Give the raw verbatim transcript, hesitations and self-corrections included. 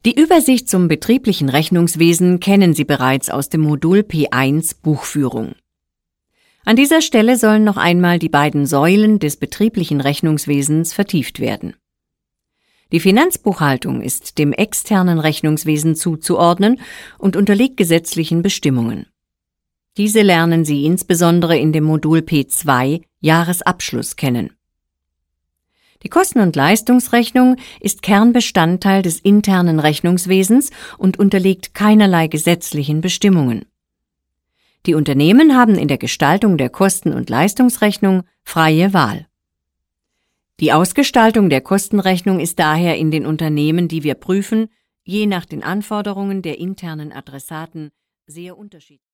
Die Übersicht zum betrieblichen Rechnungswesen kennen Sie bereits aus dem Modul P eins Buchführung. An dieser Stelle sollen noch einmal die beiden Säulen des betrieblichen Rechnungswesens vertieft werden. Die Finanzbuchhaltung ist dem externen Rechnungswesen zuzuordnen und unterliegt gesetzlichen Bestimmungen. Diese lernen Sie insbesondere in dem Modul P zwei Jahresabschluss kennen. Die Kosten- und Leistungsrechnung ist Kernbestandteil des internen Rechnungswesens und unterliegt keinerlei gesetzlichen Bestimmungen. Die Unternehmen haben in der Gestaltung der Kosten- und Leistungsrechnung freie Wahl. Die Ausgestaltung der Kostenrechnung ist daher in den Unternehmen, die wir prüfen, je nach den Anforderungen der internen Adressaten sehr unterschiedlich.